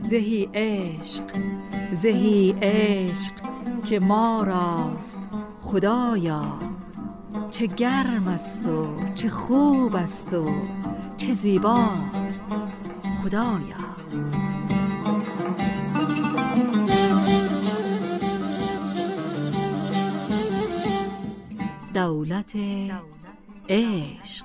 زهی عشق زهی عشق که ما راست خدایا، چه گرم است و چه خوب است و چه زیباست خدایا. دولت عشق.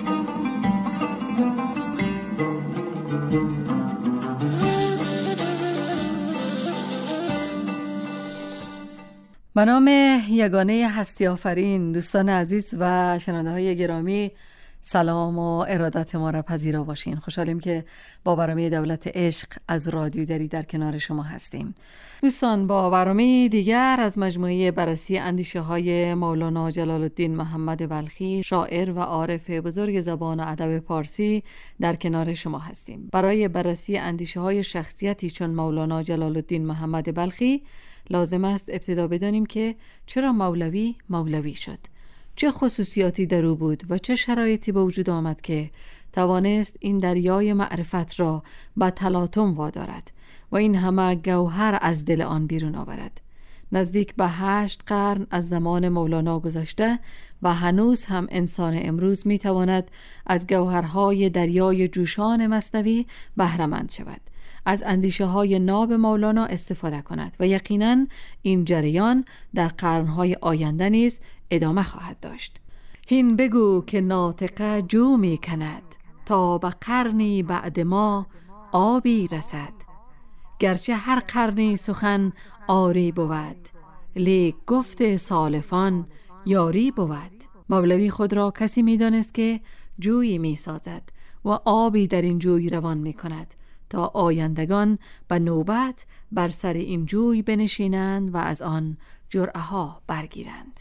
به نام یگانه هستی آفرین، دوستان عزیز و شنونده های گرامی، سلام و ارادت ما را پذیرا باشین. خوشحالیم که با برنامه دولت عشق از رادیو دری در کنار شما هستیم. دوستان، با برنامه دیگر از مجموعه بررسی اندیشه های مولانا جلال الدین محمد بلخی، شاعر و عارف بزرگ زبان و ادب پارسی، در کنار شما هستیم. برای بررسی اندیشه های شخصیتی چون مولانا جلال الدین محمد بلخی لازم است ابتدا بدانیم که چرا مولوی مولوی شد، چه خصوصیاتی در او بود و چه شرایطی به وجود آمد که توانست این دریای معرفت را به تلاطم وادارد و این همه گوهر از دل آن بیرون آورد. نزدیک به 8 قرن از زمان مولانا گذشته و هنوز هم انسان امروز می تواند از گوهرهای دریای جوشان مثنوی بهره مند شود، از اندیشه های ناب مولانا استفاده کند و یقیناً این جریان در قرنهای آینده نیز ادامه خواهد داشت. هین بگو که ناطقه جو می کند، تا به قرنی بعد ما آبی رسد. گرچه هر قرنی سخن آری بود، لیک گفت سالفان یاری بود. مولوی خود را کسی می دانست که جویی می سازد و آبی در این جوی روان می کند تا آیندگان به نوبت بر سر این جوی بنشینند و از آن جرعه ها برگیرند.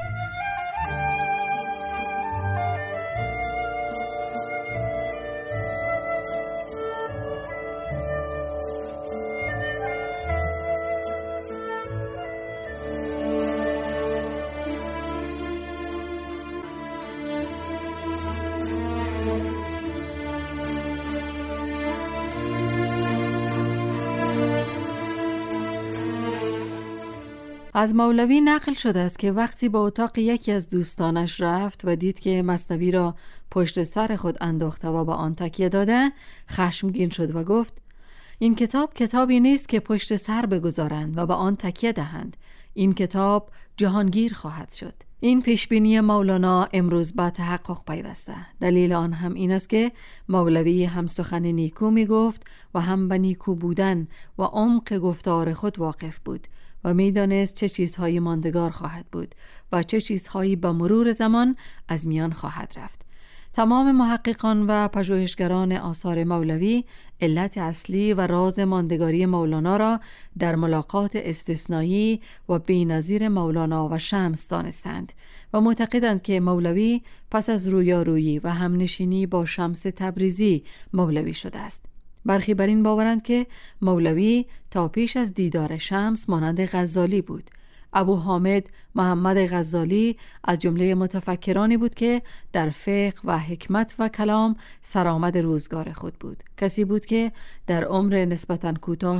از مولوی نقل شده است که وقتی به اتاق یکی از دوستانش رفت و دید که مثنوی را پشت سر خود انداخته و به آن تکیه داده، خشمگین شد و گفت: این کتاب کتابی نیست که پشت سر بگذارند و به آن تکیه دهند. این کتاب جهانگیر خواهد شد. این پیشبینی مولانا امروز به تحقق پیوسته. دلیل آن هم این است که مولوی هم سخن نیکو می گفت و هم به نیکو بودن و عمق گفتار خود واقف بود و می دانست چه چیزهایی ماندگار خواهد بود و چه چیزهایی به مرور زمان از میان خواهد رفت. تمام محققان و پژوهشگران آثار مولوی علت اصلی و راز ماندگاری مولانا را در ملاقات استثنایی و بی‌نظیر مولانا و شمس دانستند و معتقدند که مولوی پس از رویارویی و همنشینی با شمس تبریزی مولوی شده است. برخی بر این باورند که مولوی تا پیش از دیدار شمس مانند غزالی بود. ابو حامد محمد غزالی از جمله متفکرانی بود که در فقه و حکمت و کلام سرآمد روزگار خود بود. کسی بود که در عمر نسبتاً کوتاه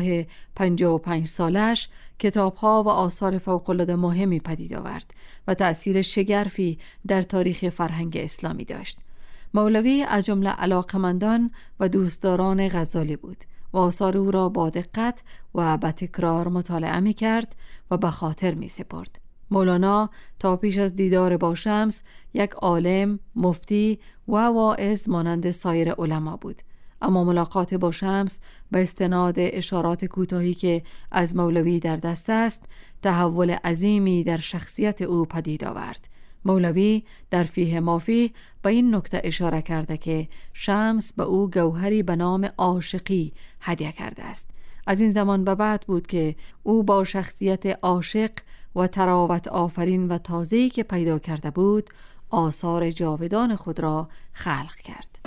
55 سالش کتاب‌ها و آثار فوق‌العاده مهمی پدید آورد و تأثیر شگرفی در تاریخ فرهنگ اسلامی داشت. مولوی از جمله علاقمندان و دوستداران غزالی بود و آثار او را با دقت و با تکرار مطالعه می کرد و به خاطر می سپرد. مولانا تا پیش از دیدار با شمس یک عالم، مفتی و واعظ مانند سایر علما بود، اما ملاقات با شمس به استناد اشارات کوتاهی که از مولوی در دست است تحول عظیمی در شخصیت او پدید آورد. مولوی در فیه مافی به این نکته اشاره کرده که شمس به او گوهری به نام عاشقی هدیه کرده است. از این زمان به بعد بود که او با شخصیت عاشق و تراوت آفرین و تازه‌ای که پیدا کرده بود آثار جاودان خود را خلق کرد.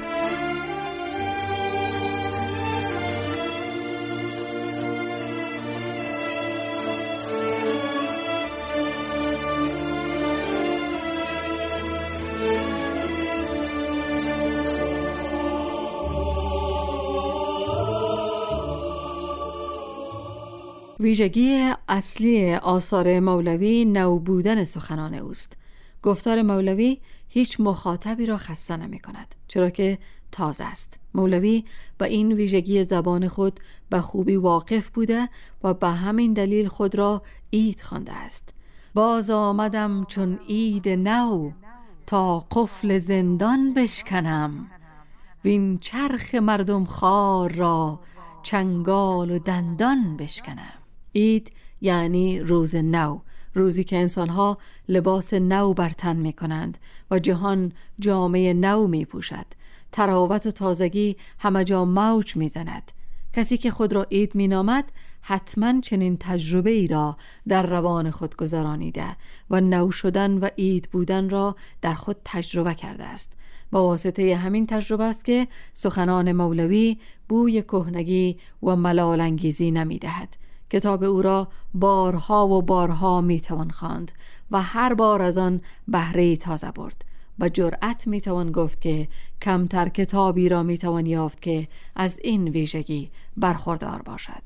ویژگی اصلی آثار مولوی نو بودن سخنان اوست. گفتار مولوی هیچ مخاطبی را خسته نمی کند، چرا که تازه است. مولوی با این ویژگی زبان خود به خوبی واقف بوده و به همین دلیل خود را عید خوانده است. باز آمدم چون عید نو، تا قفل زندان بشکنم، وین چرخ مردم خوار را چنگال و دندان بشکنم. عید یعنی روز نو، روزی که انسانها لباس نو بر تن می کنند و جهان جامه نو می پوشد. تراوت و تازگی همه جا موج می زند. کسی که خود را عید می نامد حتما چنین تجربه ای را در روان خود گذرانیده و نو شدن و عید بودن را در خود تجربه کرده است. با واسطه همین تجربه است که سخنان مولوی بوی کهنگی و ملال انگیزی نمی دهد. کتاب او را بارها و بارها می توان خواند و هر بار از آن بهره تازه برد. با جرأت می توان گفت که کمتر کتابی را می توان یافت که از این ویژگی برخوردار باشد.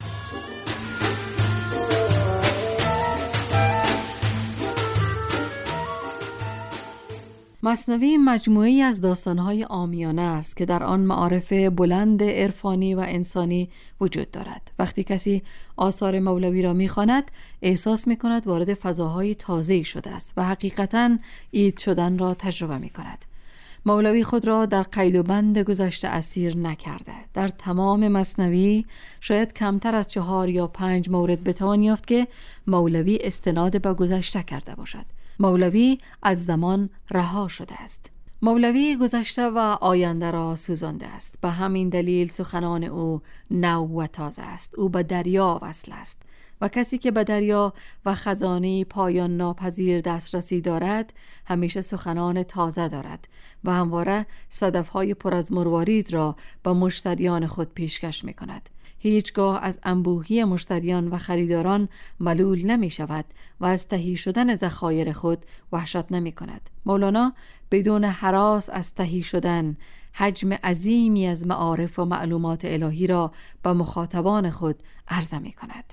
مثنوی مجموعه‌ای از داستان‌های عامیانه است که در آن معارف بلند عرفانی و انسانی وجود دارد. وقتی کسی آثار مولوی را می‌خواند، احساس می‌کند وارد فضاهای تازه‌ای شده است و حقیقتاً عید شدن را تجربه می‌کند. مولوی خود را در قید و بند گذشته اسیر نکرده. در تمام مثنوی شاید کمتر از 4 یا 5 مورد بتوان یافت که مولوی استناد به گذشته کرده باشد. مولوی از زمان رها شده است. مولوی گذشته و آینده را سوزانده است. به همین دلیل سخنان او نو و تازه است. او به دریا وصل است و کسی که به دریا و خزانه پایان ناپذیر دسترسی دارد همیشه سخنان تازه دارد و همواره صدفهای پر از مروارید را به مشتریان خود پیشکش می کند. هیچگاه از انبوهی مشتریان و خریداران ملول نمی شود و از تهی شدن ذخایر خود وحشت نمی کند. مولانا بدون هراس از تهی شدن حجم عظیمی از معارف و معلومات الهی را به مخاطبان خود عرضه می کند.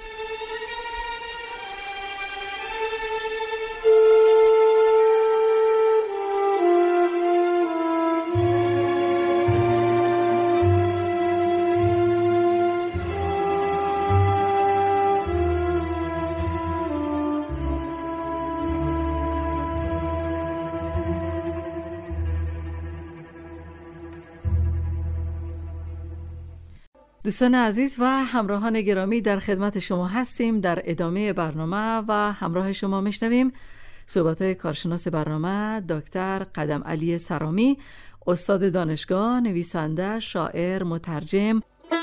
دوستان عزیز و همراهان گرامی، در خدمت شما هستیم. در ادامه برنامه و همراه شما میشنویم صحبت‌های کارشناس برنامه دکتر قدم علی سرامی، استاد دانشگاه، نویسنده، شاعر، مترجم.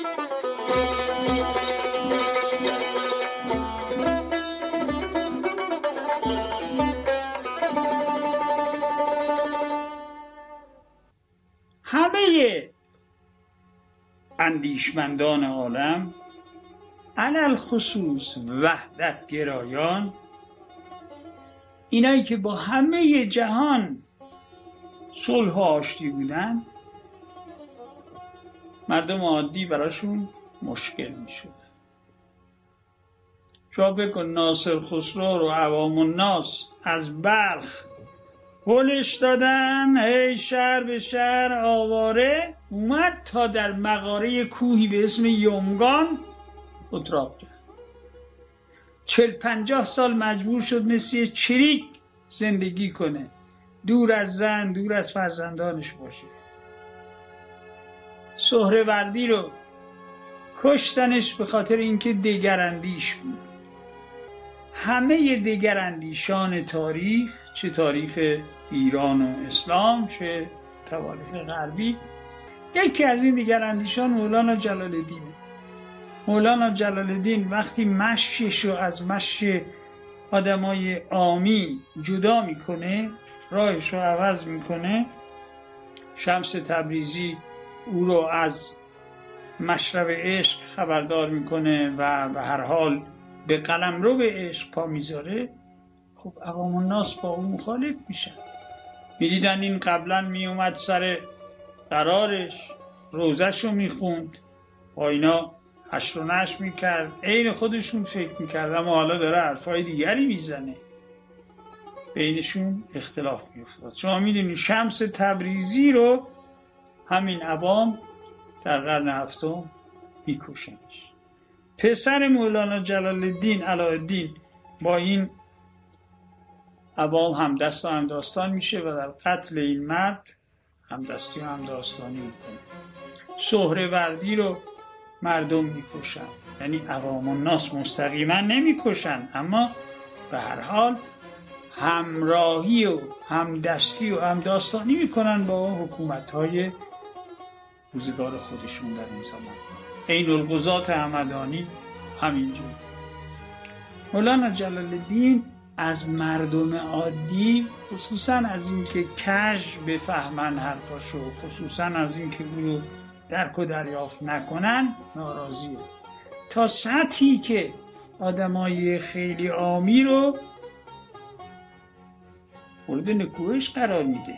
همه اندیشمندان عالم، علل خصوص وحدت گرایان، اینایی که با همه جهان صلح و آشتی بودن، مردم عادی براشون مشکل می شود. شما بکن ناصر خسرو رو عوام الناس از بلخ گلش دادن، هی شهر به شهر آواره، اومد تا در مغاره کوهی به اسم یومگان اتراق کرد. 40-50 سال مجبور شد مثل چریک زندگی کنه، دور از زن، دور از فرزندانش باشه. سهروردی رو کشتنش به خاطر اینکه دگراندیش بود. همه دگراندیشان تاریخ، چه تاریخ ایران و اسلام چه تواریخ غربی، یکی از این دگراندیشان مولانا جلال الدینه. مولانا جلال الدین وقتی مشیش رو از مشی آدمای عامی جدا میکنه، راهش رو عوض میکنه، شمس تبریزی او رو از مشرب عشق خبردار میکنه و به هر حال به قلمرو به عشق پا میذاره، خب عوام الناس با اون مخالف میشن. میدیدن این قبلا میومد سر قرارش، روزش رو میخوند، با اینا حشر و نشر میکرد، عین خودشون فکر میکرد، اما حالا داره حرفای دیگری میزنه، بینشون اختلاف میافتاد. شما میدونید شمس تبریزی رو همین عوام در قرن هفتم میکشنش. پسر مولانا جلال الدین علاءالدین با این عوام همدست و همداستان میشه و در قتل این مرد همدستی و همداستانی میکنه. سهروردی رو مردم میکشن، یعنی عوام الناس مستقیما نمیکشن، اما به هر حال همراهی و همدستی و همداستانی میکنن با حکومت‌های روزگار خودشون در اون زمان. عین القضات همدانی همینجور. مولانا جلال الدین از مردم عادی، خصوصا از اینکه کژ بفهمن حرفاشو، خصوصا از اینکه او رو درک و دریافت نکنن، ناراضیه. تا سطحی که آدمای خیلی عامی رو مورد نکوهش قرار میده.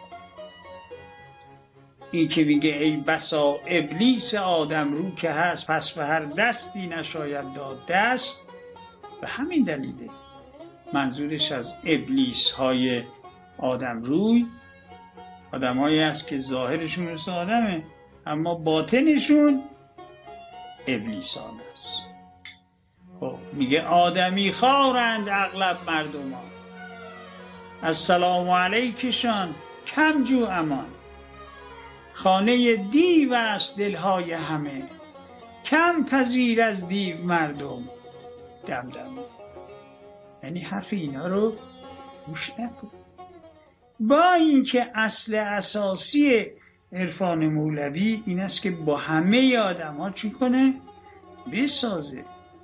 این که میگه ای بسا ابلیس آدم رو که هست، پس به هر دستی نشاید داد دست. به همین دلیله منظورش از ابلیس های آدم روی آدم هایی هست که ظاهرشون مثل آدمه اما باطنشون ابلیسان است. خب میگه آدمی خارند اغلب مردمان، السلام علیکشان کم جو امان. خانه دیو است دلهای همه، کم پذیر از دیو مردم دمدم. یعنی حرف اینا رو گوش نکن. با اینکه اصل اساسی عرفان مولوی این است که با همه آدم ها چی کنه؟ بسازه.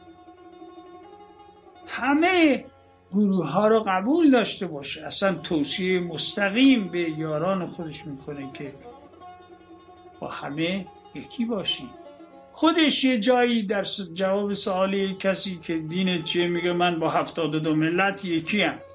همه گروه ها رو قبول داشته باشه. اصلا توصیه مستقیم به یاران خودش میکنه که با همه یکی باشی. خودش یه جایی در جواب سوال کسی که دین چیه میگه من با 72 ملت یکی هم.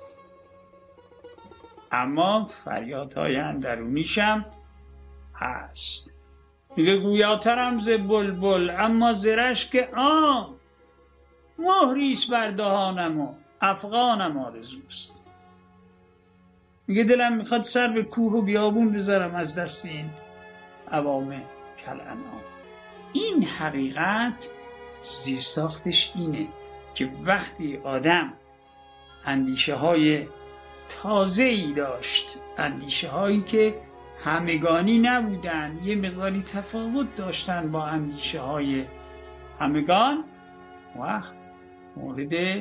اما فریادهای اندرونیشم هست. میگه گویاترم ز بلبل اما ز رشک عام، مهریست بر دهانم و افغانم آرزوست. میگه دلم میخواد سر به کوه و بیابون بذارم از دست این عوام کالانعام. این حقیقت زیرساختش اینه که وقتی آدم اندیشه های تازه‌ای داشت، اندیشه هایی که همگانی نبودن، یه مقداری تفاوت داشتن با اندیشه های همگان، وقت مورد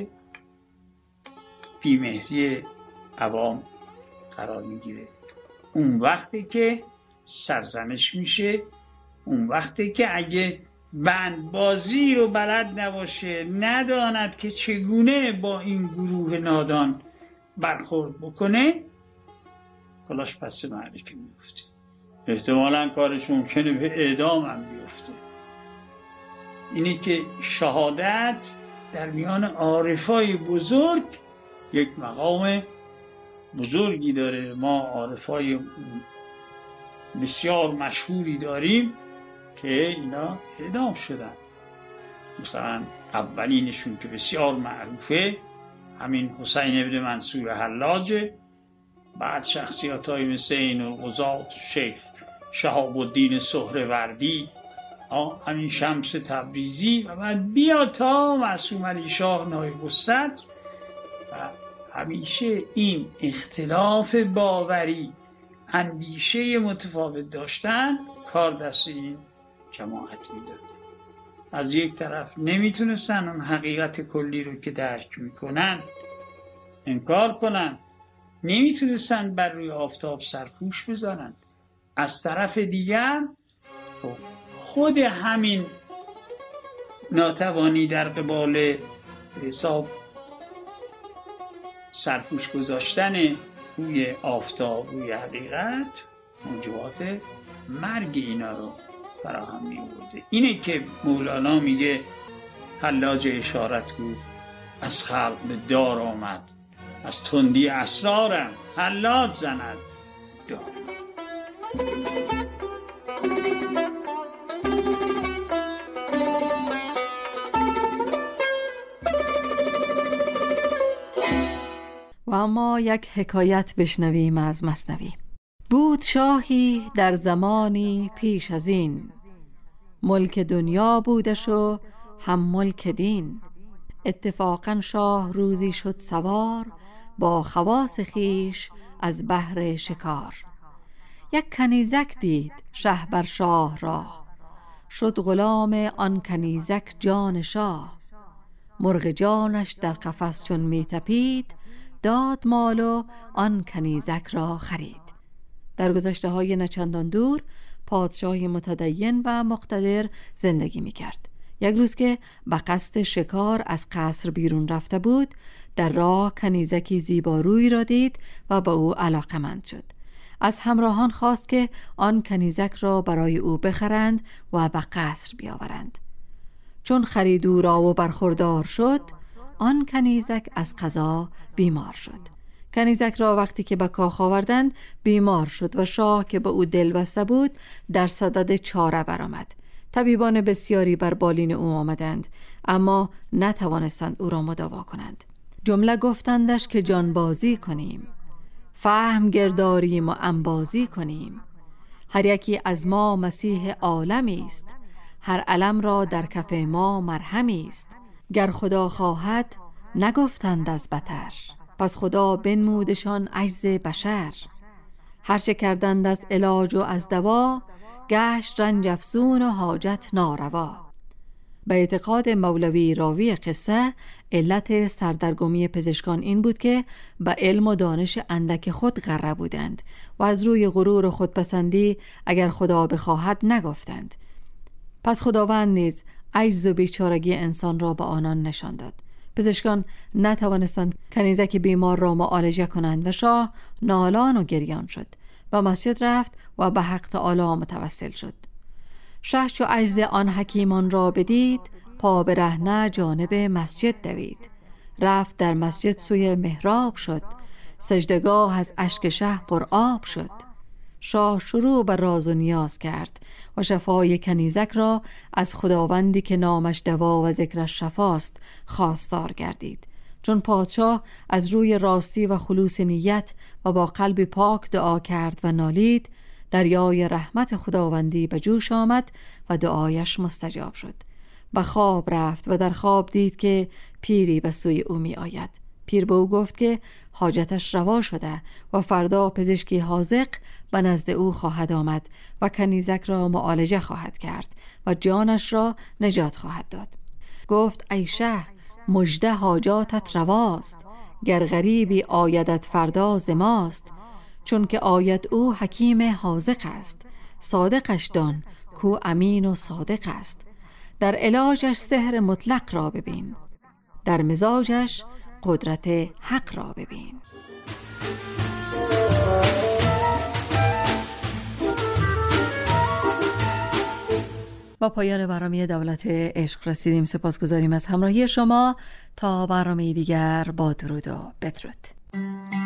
بیمهری عوام قرار میگیره. اون وقتی که سرزنش میشه، اون وقتی که اگه بند بازی رو بلد نباشه، نداند که چگونه با این گروه نادان برخورد بکنه، کلاش پس معرکه میفته. احتمالاً کارش ممکنه به اعدام هم بیفته. اینه که شهادت در میان عارفای بزرگ یک مقام بزرگی داره. ما عارفای بسیار مشهوری داریم که اینا اعدام شدن. مثلا اولینشون که بسیار معروفه همین حسین ابن منصور حلاجه، بعد شخصیت‌های مثل عین القضات، شیخ شهاب الدین سهروردی، همین شمس تبریزی و بعد بیا تا معصوم علی شاه نایب الصدر. و همیشه این اختلاف باوری، اندیشه متفاوت داشتن، کار دست این جماعت میداد. از یک طرف نمیتونستن اون حقیقت کلی رو که درک میکنن انکار کنن، نمیتونستن بر روی آفتاب سرپوش بزنن. از طرف دیگر خود همین ناتوانی در قبال حساب سرپوش گذاشتن روی آفتاب، روی حقیقت، موجبات مرگ اینا رو فراهم می آورده. اینه که مولانا میگه حلاج اشارت گو از خلق به دار آمد، از تندی اسرارم حلاج زند دار. و اما یک حکایت بشنویم از مثنوی. بود شاهی در زمانی پیش از این، ملک دنیا بودش و هم ملک دین. اتفاقا شاه روزی شد سوار، با خواص خیش از بهر شکار. یک کنیزک دید شه بر شاه راه، شد غلام آن کنیزک جان شاه. مرغ جانش در قفس چون می تپید، داد مال و آن کنیزک را خرید. در گذشته های نچندان دور پادشاهی متدین و مقتدر زندگی می کرد. یک روز که به قصد شکار از قصر بیرون رفته بود، در راه کنیزکی زیباروی را دید و به او علاقه‌مند شد. از همراهان خواست که آن کنیزک را برای او بخرند و به قصر بیاورند. چون خرید او را و برخوردار شد، آن کنیزک از قضا بیمار شد. کنیزک را وقتی که به کاخ آوردند بیمار شد و شاه که به او دل بسته بود در صدد چاره برآمد. طبیبان بسیاری بر بالین او آمدند، اما نتوانستند او را مداوا کنند. جمله گفتندش که جانبازی کنیم، فهم گرداریم و انبازی کنیم. هر یکی از ما مسیح عالمی است، هر علم را در کف ما مرهمی است. گر خدا خواهد نگفتند از بتر، پس خدا بنمودشان عجز بشر. هر چه کردند از علاج و از دوا، گشت رنج افزون و حاجت ناروا. به اعتقاد مولوی راوی قصه، علت سردرگمی پزشکان این بود که به علم و دانش اندک خود غره بودند و از روی غرور و خودپسندی اگر خدا بخواهد نگفتند. پس خداوند نیز عجز و بیچارگی انسان را به آنان نشان داد. پزشکان نتوانستند کنیزک بیمار را معالجه کنند و شاه نالان و گریان شد. به مسجد رفت و به حق تعالی متوسل شد. شه چو عجز آن حکیمان را بدید، پا برهنه جانب مسجد دوید. رفت در مسجد سوی محراب شد، سجدگاه از اشک شه پر آب شد. شاه شروع بر راز و نیاز کرد و شفای کنیزک را از خداوندی که نامش دوا و ذکرش شفاست خواستار گردید. چون پادشاه از روی راستی و خلوص نیت و با قلب پاک دعا کرد و نالید، دریای رحمت خداوندی به جوش آمد و دعایش مستجاب شد. به خواب رفت و در خواب دید که پیری به سوی او می آید. پیر به او گفت که حاجتش روا شده و فردا پزشکی حاذق به نزد او خواهد آمد و کنیزک را معالجه خواهد کرد و جانش را نجات خواهد داد. گفت ای شه، مژده حاجاتت رواست، گر غریبی آیدت فردا ز ماست. چون که آید او حکیم حاذق است، صادقش دان کو امین و صادق است. در علاجش سحر مطلق را ببین، در مزاجش قدرت حق را ببین. با پایان برنامه دولت عشق رسیدیم. سپاسگزاریم از همراهی شما. تا برنامه دیگر با درود و بدرود.